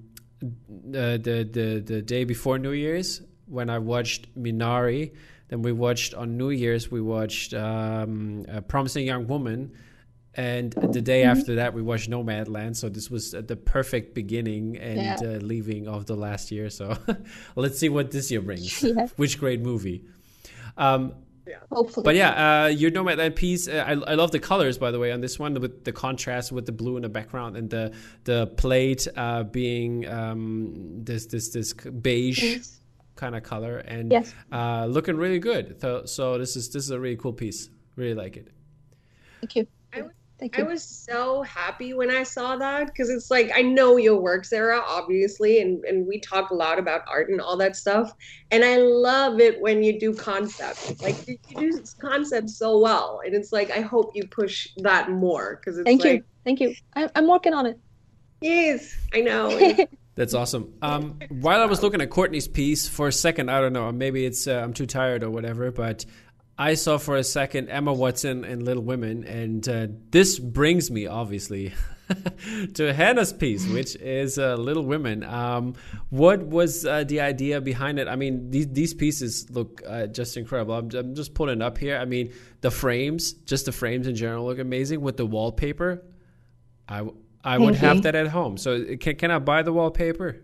Speaker 1: day before New Year's when I watched Minari. Then we watched on New Year's a Promising Young Woman. And the day after that, we watched Nomadland. So this was the perfect beginning and leaving of the last year. So let's see what this year brings. Yeah. Which great movie.
Speaker 6: Hopefully.
Speaker 1: But yeah, your Nomadland piece, I love the colors, by the way, on this one, with the contrast with the blue in the background and the plate being this beige kind of color and looking really good. So this is a really cool piece. Really like it.
Speaker 6: Thank you.
Speaker 2: I was so happy when I saw that, because it's like, I know your work, Sarah, obviously, and we talk a lot about art and all that stuff, and I love it when you do concept. Like, you do concept so well, and it's like, I hope you push that more, because it's
Speaker 6: Thank you. I'm working on it.
Speaker 2: Yes, I know.
Speaker 1: That's awesome. While I was looking at Courtney's piece for a second, I don't know, maybe it's I'm too tired or whatever, but I saw for a second Emma Watson in Little Women, and this brings me, obviously, to Hannah's piece, which is Little Women. What was the idea behind it? I mean, these pieces look just incredible. I'm just pulling it up here. I mean, the frames in general look amazing with the wallpaper. I would have that at home. So can I buy the wallpaper?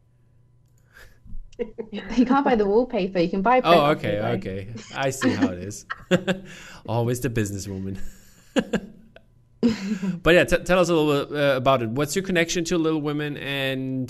Speaker 5: You can't buy the wallpaper. You can buy.
Speaker 1: Oh, okay. I see how it is. Always the businesswoman. But yeah, tell us a little bit about it. What's your connection to Little Women? And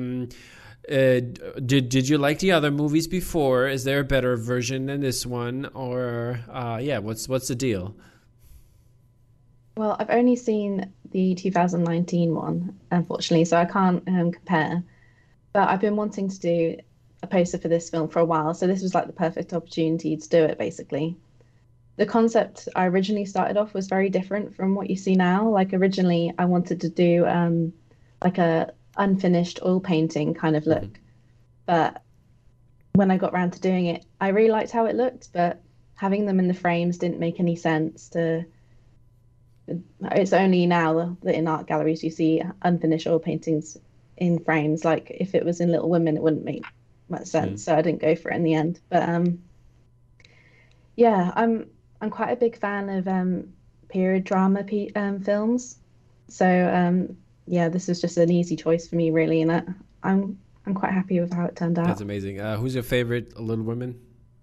Speaker 1: did you like the other movies before? Is there a better version than this one? Or what's the deal?
Speaker 5: Well, I've only seen the 2019 one, unfortunately, so I can't compare. But I've been wanting to do a poster for this film for a while, so this was like the perfect opportunity to do it, basically. The concept I originally started off was very different from what you see now. Like, originally I wanted to do like a unfinished oil painting kind of look, but when I got around to doing it, I really liked how it looked, but having them in the frames didn't make any sense. It's only now that in art galleries you see unfinished oil paintings in frames. Like, if it was in Little Women, it wouldn't make much sense, so I didn't go for it in the end. But I'm quite a big fan of period drama films. So yeah, this is just an easy choice for me, really, and I'm quite happy with how it turned out.
Speaker 1: That's amazing. Who's your favorite Little Women?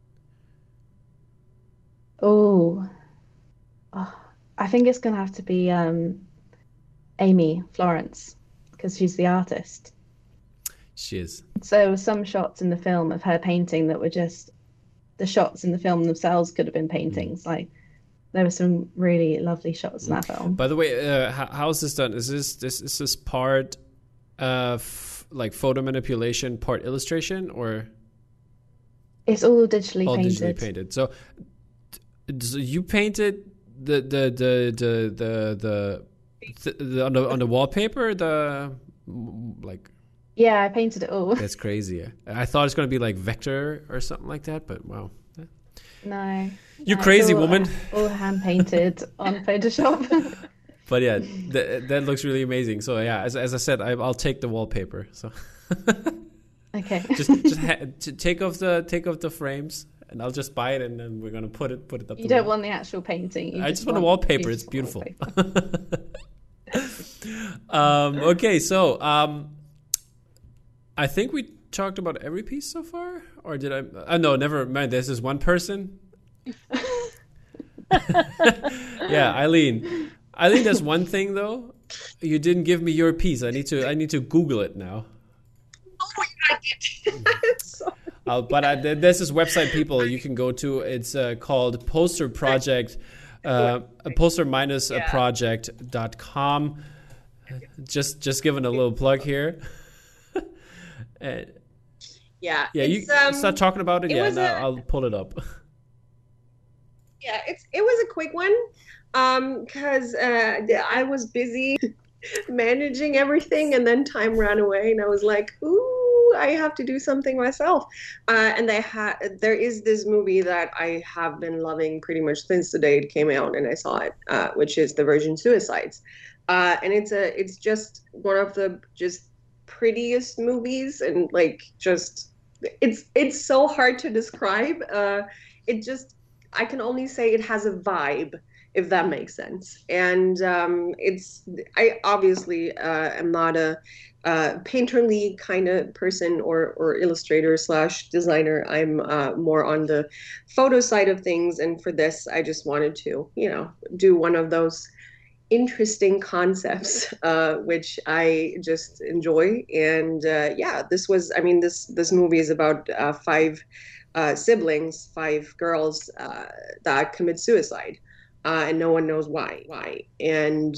Speaker 5: Oh, I think it's gonna have to be Amy Florence because she's the artist.
Speaker 1: She is.
Speaker 5: So some shots in the film of her painting that were just the shots in the film themselves could have been paintings. Like there were some really lovely shots in that film.
Speaker 1: By the way, how is this done? Is this part like photo manipulation, part illustration, or
Speaker 5: it's all digitally
Speaker 1: all
Speaker 5: painted?
Speaker 1: Digitally painted. So you painted the on the wallpaper, like.
Speaker 5: Yeah, I painted it all.
Speaker 1: That's crazy. I thought it's going to be like vector or something like that, but wow.
Speaker 5: No.
Speaker 1: You crazy woman.
Speaker 5: All hand painted on Photoshop.
Speaker 1: But yeah, that looks really amazing. So yeah, as I said, I'll take the wallpaper. So
Speaker 5: okay.
Speaker 1: just take off the frames, and I'll just buy it, and then we're gonna put it up.
Speaker 5: You don't want the actual painting.
Speaker 1: I just want a wallpaper. It's beautiful. Okay, so I think we talked about every piece so far, or did I? No, never mind. This is one person. Yeah, Eileen. There's one thing though. You didn't give me your piece. I need to Google it now.
Speaker 2: Oh my God!
Speaker 1: There's this website, people, you can go to. It's called Poster Project, poster-project.com. Just giving a little plug here.
Speaker 2: Yeah.
Speaker 1: You start talking about it. I'll pull it up.
Speaker 2: Yeah, it was a quick one because I was busy managing everything, and then time ran away, and I was like, ooh, I have to do something myself. And there is this movie that I have been loving pretty much since the day it came out, and I saw it, which is The Virgin Suicides, and it's just one of the just prettiest movies, and like just it's so hard to describe. I can only say it has a vibe, if that makes sense. And I obviously am not a painterly kind of person or illustrator / designer. I'm more on the photo side of things, and for this I just wanted to do one of those interesting concepts, which I just enjoy. And this movie is about 5 siblings, 5 girls that commit suicide, and no one knows why. And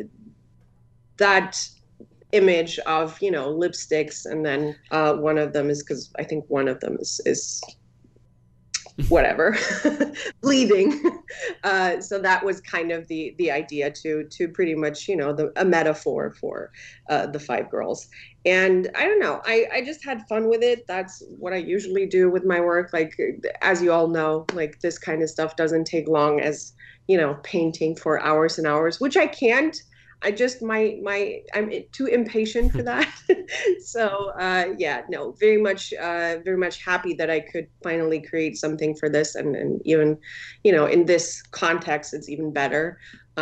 Speaker 2: that image of lipsticks, and then one of them is, because I think one of them is whatever, bleeding. So that was kind of the idea to pretty much, a metaphor for the 5 girls. And I don't know, I just had fun with it. That's what I usually do with my work. Like, as you all know, like this kind of stuff doesn't take long as, painting for hours and hours, which I can't. I just I'm too impatient for that. So very much happy that I could finally create something for this, and even in this context it's even better.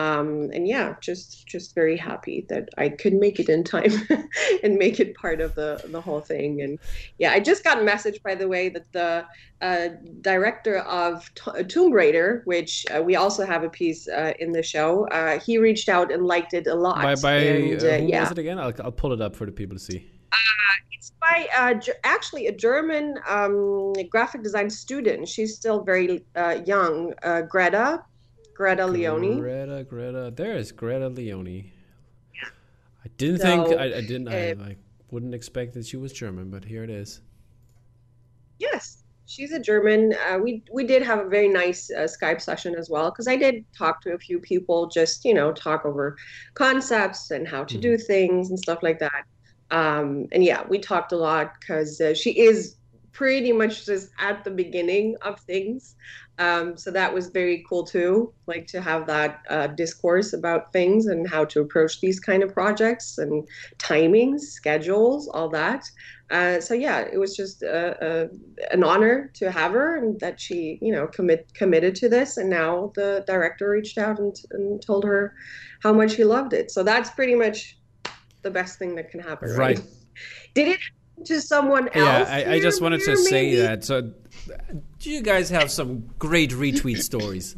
Speaker 2: Just very happy that I could make it in time and make it part of the whole thing. And yeah, I just got a message, by the way, that the director of Tomb Raider, which we also have a piece in the show, he reached out and liked it a lot.
Speaker 1: Who was it again? I'll pull it up for the people to see.
Speaker 2: It's by actually a German graphic design student. She's still very young, Greta Leone.
Speaker 1: Greta. There is Greta Leone.
Speaker 2: Yeah.
Speaker 1: I didn't think I wouldn't expect that she was German, but here it is.
Speaker 2: Yes, she's a German. We did have a very nice Skype session as well, because I did talk to a few people, just talk over concepts and how to do things and stuff like that. And yeah, we talked a lot because she is pretty much just at the beginning of things. So that was very cool too, like to have that discourse about things and how to approach these kind of projects and timings, schedules, all that. So yeah, it was just an honor to have her, and that she, committed to this. And now the director reached out and told her how much he loved it. So that's pretty much the best thing that can happen, right? Did it happen to someone else?
Speaker 1: Yeah, I just wanted to say that. So, do you guys have some great retweet stories?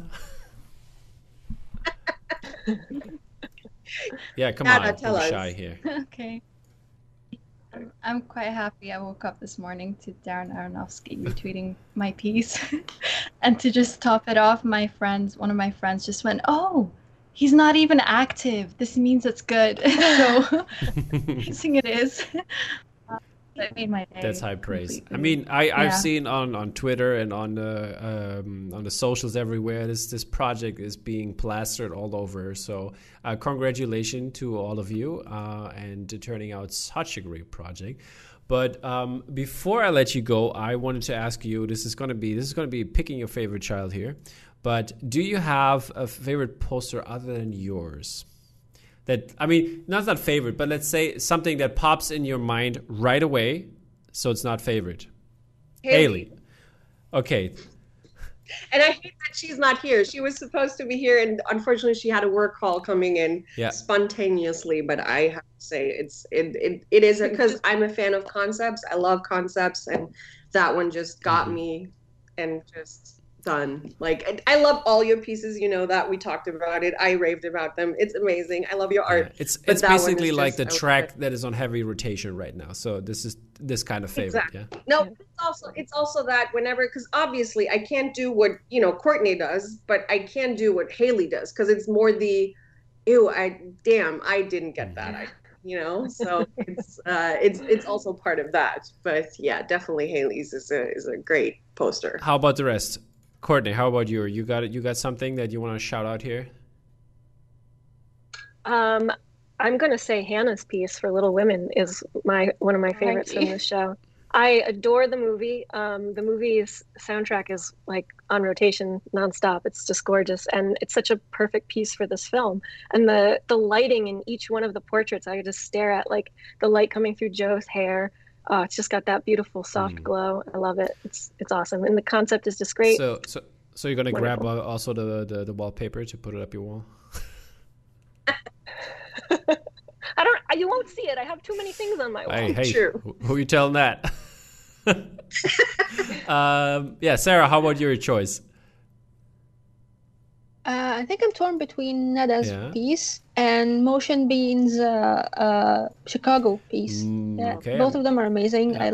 Speaker 1: Yeah, come on,
Speaker 2: tell us.
Speaker 1: Shy here.
Speaker 7: Okay. I'm quite happy I woke up this morning to Darren Aronofsky retweeting my piece. And to just top it off, one of my friends just went, "Oh, he's not even active. This means it's good." So I think it is. That made my day.
Speaker 1: That's high praise.
Speaker 7: completely.
Speaker 1: I mean, I've seen on Twitter and on the socials everywhere, this project is being plastered all over. So congratulations to all of you and to turning out such a great project. But before I let you go, I wanted to ask you. This is going to be picking your favorite child here. But do you have a favorite poster other than yours? That, I mean, not favorite, but let's say something that pops in your mind right away, so it's not favorite. Haley. Okay.
Speaker 2: And I hate that she's not here. She was supposed to be here, and unfortunately, she had a work call coming in spontaneously. But I have to say, it is because I'm a fan of concepts. I love concepts, and that one just got me, and just done. Like, I love all your pieces. You know that we talked about it. I raved about them. It's amazing. I love your art.
Speaker 1: It's basically like the track that is on heavy rotation right now. So this is this kind of favorite.
Speaker 2: Exactly.
Speaker 1: Yeah.
Speaker 2: No, it's also that whenever, because obviously I can't do what Courtney does, but I can do what Haley does, because it's more the I didn't get that. So it's also part of that. But yeah, definitely Haley's is a great poster.
Speaker 1: How about the rest? Courtney, how about you? You got something that you want to shout out here?
Speaker 3: I'm going to say Hannah's piece for Little Women is one of my favorites from the show. I adore the movie. The movie's soundtrack is like on rotation nonstop. It's just gorgeous, and it's such a perfect piece for this film. And the lighting in each one of the portraits, I could just stare at, like the light coming through Joe's hair. It's just got that beautiful soft glow. I love it. It's awesome, and the concept is just great.
Speaker 1: So you're gonna grab also the wallpaper to put it up your wall.
Speaker 3: You won't see it. I have too many things on my wall.
Speaker 1: Hey,
Speaker 2: True.
Speaker 1: who are you telling that? Sarah, how about your choice?
Speaker 6: I think I'm torn between Nada's piece and Motion Bean's Chicago piece.
Speaker 1: Okay.
Speaker 6: Both of them are amazing.
Speaker 1: Yeah.
Speaker 6: I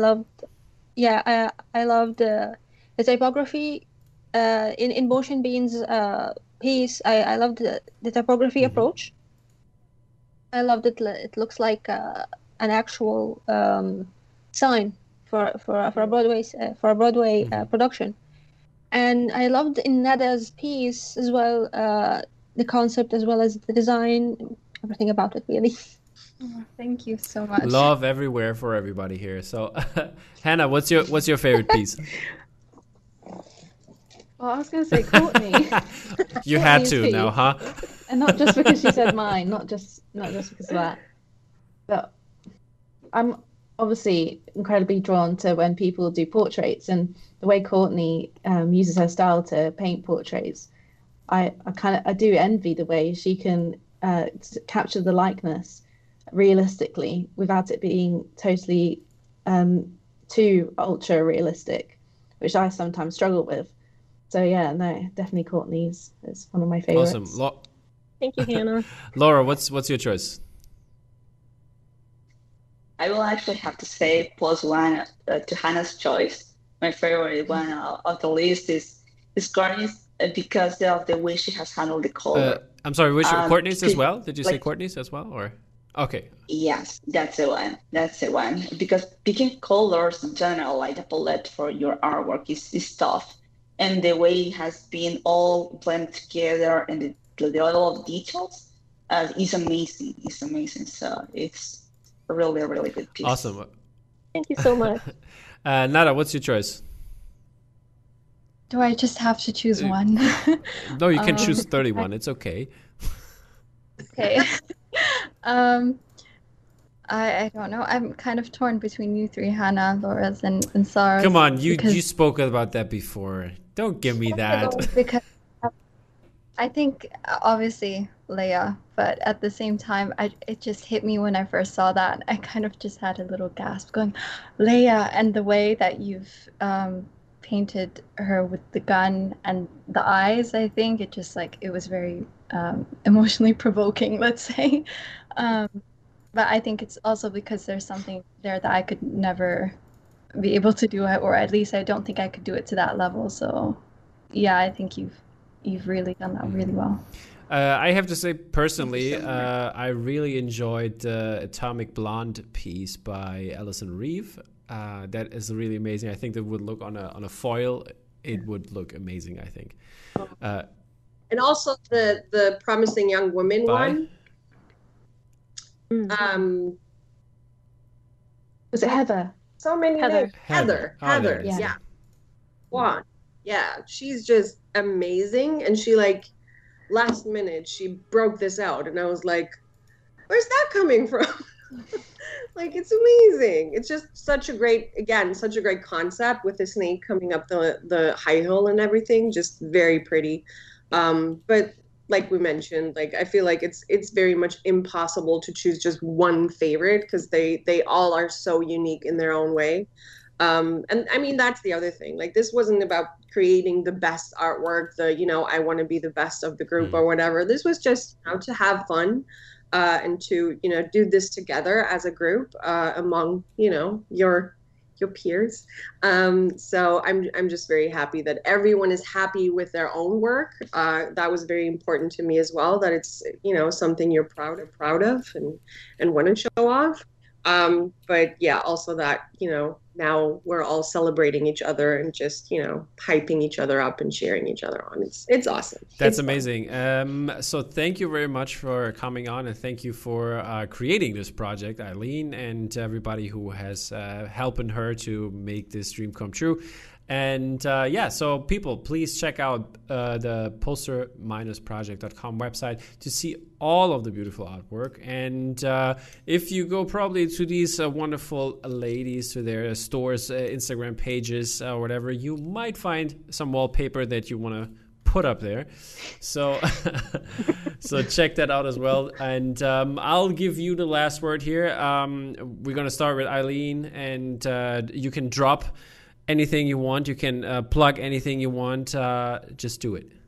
Speaker 6: loved the typography in Motion Bean's piece. I loved the typography approach. I loved it. It looks like an actual sign for a Broadway production. And I loved in Nada's piece as well, the concept as well as the design, everything about it, really.
Speaker 7: Oh, thank you so much.
Speaker 1: Love everywhere for everybody here. So, Hannah, what's your favorite piece?
Speaker 5: Well, I was going to say Courtney.
Speaker 1: You had to now, huh?
Speaker 5: And not just because she said mine, not just because of that. But I'm obviously incredibly drawn to when people do portraits, and the way Courtney uses her style to paint portraits. I do envy the way she can capture the likeness realistically without it being totally too ultra realistic, which I sometimes struggle with. So yeah, no, definitely Courtney's is one of my favorites.
Speaker 1: Awesome.
Speaker 3: Thank you, Hannah.
Speaker 1: Laura, what's your choice?
Speaker 4: I will actually have to say +1 to Hannah's choice. My favorite one of the list is Courtney's, because of the way she has handled the color.
Speaker 1: I'm sorry, which Courtney's as well? Did you say Courtney's as well, or? Okay.
Speaker 4: Yes, that's the one. That's the one. Because picking colors in general, like the palette for your artwork, is tough. And the way it has been all blended together and the level of details is amazing. It's amazing. So it's a really, really good piece.
Speaker 1: Awesome.
Speaker 3: Thank you so much.
Speaker 1: Nada, what's your choice?
Speaker 7: Do I just have to choose one?
Speaker 1: No, you can choose 31. It's okay.
Speaker 7: Okay. I don't know. I'm kind of torn between you three, Hannah, Laura's, and Sarah's.
Speaker 1: Come on, you spoke about that before. Don't give me that.
Speaker 7: Because I think obviously Leia, but at the same time, it just hit me when I first saw that. I kind of just had a little gasp, going, Leia, and the way that you've painted her with the gun and the eyes. I think it just it was very emotionally provoking, let's say. But I think it's also because there's something there that I could never be able to do, or at least I don't think I could do it to that level. So, yeah, I think you've really done that really well.
Speaker 1: I have to say, personally, I really enjoyed the Atomic Blonde piece by Alison Reeve. That is really amazing. I think that would look on a foil. It would look amazing, I think.
Speaker 2: And also the Promising Young Woman one.
Speaker 5: Was it Heather?
Speaker 2: So many names.
Speaker 1: Heather.
Speaker 2: Heather.
Speaker 1: Oh,
Speaker 2: Yeah. Juan. Yeah. She's just amazing. And she last minute she broke this out, and I was like, where's that coming from? It's amazing. It's just such a great concept with the snake coming up the high hill and everything. Just very pretty. But like we mentioned, I feel like it's very much impossible to choose just one favorite, because they all are so unique in their own way. And I mean, that's the other thing. This wasn't about creating the best artwork, I want to be the best of the group or whatever. This was just to have fun, and to do this together as a group, among your peers. So I'm just very happy that everyone is happy with their own work. That was very important to me as well, that it's something you're proud of and want to show off. But yeah, also that now we're all celebrating each other and just hyping each other up and cheering each other on. It's awesome.
Speaker 1: That's amazing. So thank you very much for coming on, and thank you for creating this project, Eileen, and everybody who has helping her to make this dream come true. And so people, please check out the poster-project.com website to see all of the beautiful artwork. And if you go probably to these wonderful ladies, to their stores, Instagram pages, or whatever, you might find some wallpaper that you want to put up there. So so check that out as well. And I'll give you the last word here. We're going to start with Eileen, and you can drop anything you want. You can plug anything you want. Just do it.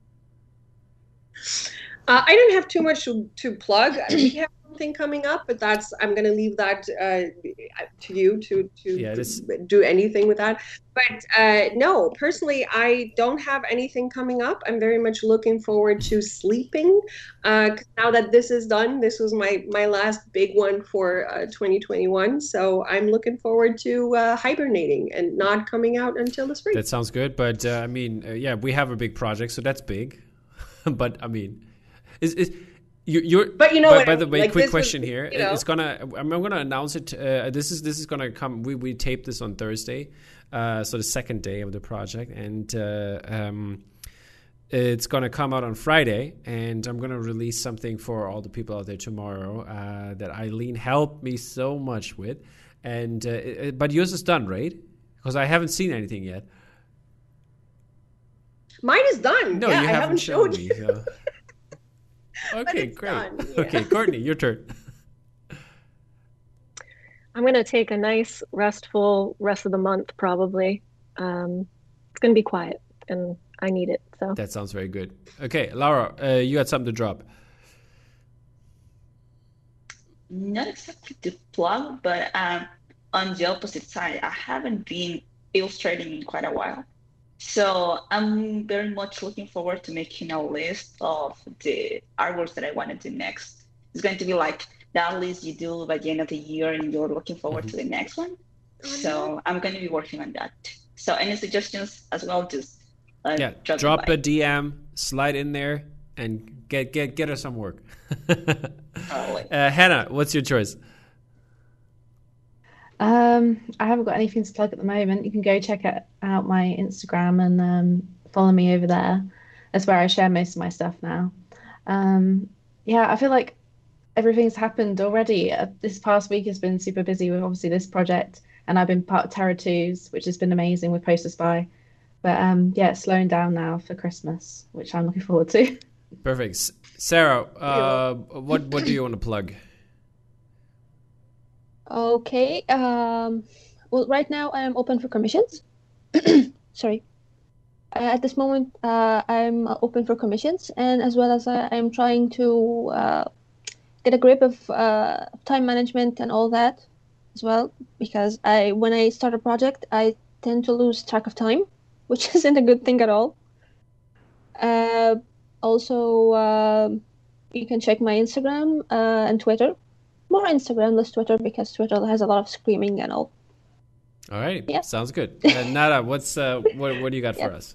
Speaker 2: I don't have too much to plug. We have something coming up, but I'm going to leave that to you to do anything with that. But no, personally, I don't have anything coming up. I'm very much looking forward to sleeping. 'Cause now that this is done, this was my last big one for 2021. So I'm looking forward to hibernating and not coming out until the spring.
Speaker 1: That sounds good. But we have a big project, so that's big. But I mean, you're. But by the way, quick question here. It's I'm gonna announce it. This is gonna come. We taped this on Thursday, so the second day of the project, and it's gonna come out on Friday. And I'm gonna release something for all the people out there tomorrow that Eileen helped me so much with. And but yours is done, right? Because I haven't seen anything yet.
Speaker 2: Mine is done.
Speaker 1: No,
Speaker 2: yeah,
Speaker 1: you
Speaker 2: I
Speaker 1: haven't shown me.
Speaker 2: So.
Speaker 1: Okay, great.
Speaker 2: Done, yeah.
Speaker 1: Okay, Courtney, your turn.
Speaker 3: I'm going to take a nice, restful rest of the month, probably. It's going to be quiet, and I need it. So
Speaker 1: that sounds very good. Okay, Laura, you had something to drop.
Speaker 4: Not exactly to plug, but on the opposite side, I haven't been illustrating in quite a while. So I'm very much looking forward to making a list of the artworks that I want to do next. It's going to be like that list you do by the end of the year, and you're looking forward to the next one. So I'm going to be working on that. So any suggestions as well, just
Speaker 1: drop a DM, slide in there, and get her some work.
Speaker 4: Totally.
Speaker 1: Hannah, what's your choice?
Speaker 5: I haven't got anything to plug at the moment. You can go check out my Instagram and follow me over there. That's where I share most of my stuff now. Yeah, I feel like everything's happened already. This past week has been super busy with obviously this project, and I've been part of Terra 2s, which has been amazing with Poster Spy. But yeah, it's slowing down now for Christmas, which I'm looking forward to.
Speaker 1: Perfect. Sarah, what do you want to plug?
Speaker 6: Okay. Well, right now I am open for commissions. Sorry. At this moment, I'm open for commissions, and as well as I'm trying to get a grip of time management and all that as well. Because when I start a project, I tend to lose track of time, which isn't a good thing at all. Also, you can check my Instagram and Twitter. More Instagram, less Twitter, because Twitter has a lot of screaming and all.
Speaker 1: All right.
Speaker 6: Yeah.
Speaker 1: Sounds good. Nada, what do you got for us?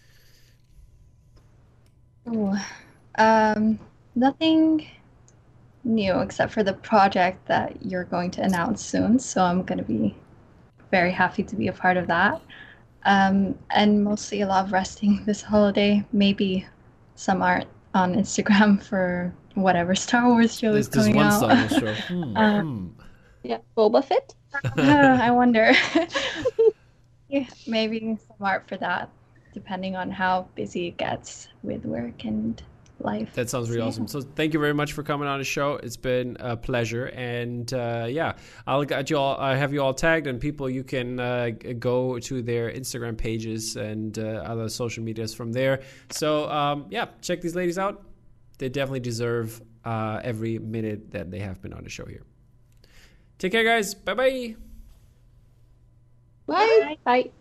Speaker 7: Nothing new except for the project that you're going to announce soon. So I'm going to be very happy to be a part of that. And mostly a lot of resting this holiday. Maybe some art on Instagram for whatever Star Wars show is coming out.
Speaker 1: Star Wars show.
Speaker 6: Yeah, Boba Fett.
Speaker 7: I wonder. Yeah, maybe some art for that, depending on how busy it gets with work and life.
Speaker 1: That sounds really awesome. So thank you very much for coming on the show. It's been a pleasure. And yeah, I'll have you all tagged, and people, you can go to their Instagram pages and other social medias from there. So yeah, check these ladies out. They definitely deserve every minute that they have been on the show here. Take care, guys. Bye-bye.
Speaker 6: Bye. Bye.